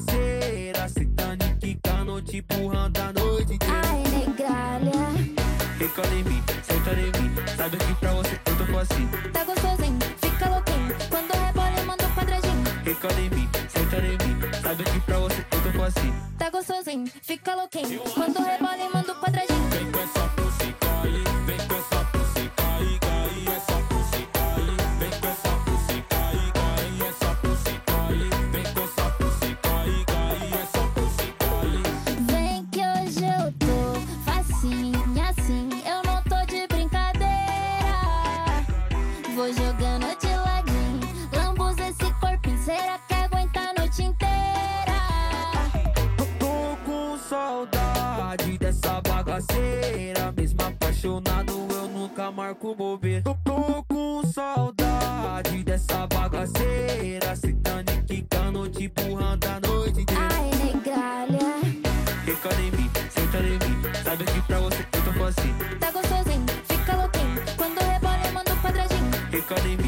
bagaceira, sentando e quicando, te empurrando a noite inteira. Ai, negralha, Fica em mim, senta em mim, sabe que pra você eu tô assim. tá gostosinho, fica louquinho. Quando rebola eu mando quadradinho. Fica em mim, senta em mim, sabe que pra você eu tô assim. Tá gostosinho, fica louquinho. Quando rebola eu mando quadradinho. Vem com essa pussica aí, vem com essa pussica aí, cai, essa pussica aí. Vem com essa pussica aí, cai, essa pussica aí. Vem com essa pussica aí, cai, essa pussica aí. Vem que hoje eu tô facinho assim, eu não tô de brincadeira. Vou jogando de ladinho, lambuza esse corpinho. Será que aguenta a noite inteira? Tô com saudade dessa bagaceira, mesmo apaixonado eu nunca marco bobeira. Tô com saudade dessa bagaceira, sentando e quicando, te empurrando a noite inteira. Ai, negralha, Fica em mim, senta em mim, sabe que pra você eu tô assim. tá gostosinho, fica louquinho. Quando rebola eu mando quadradinho. Fica em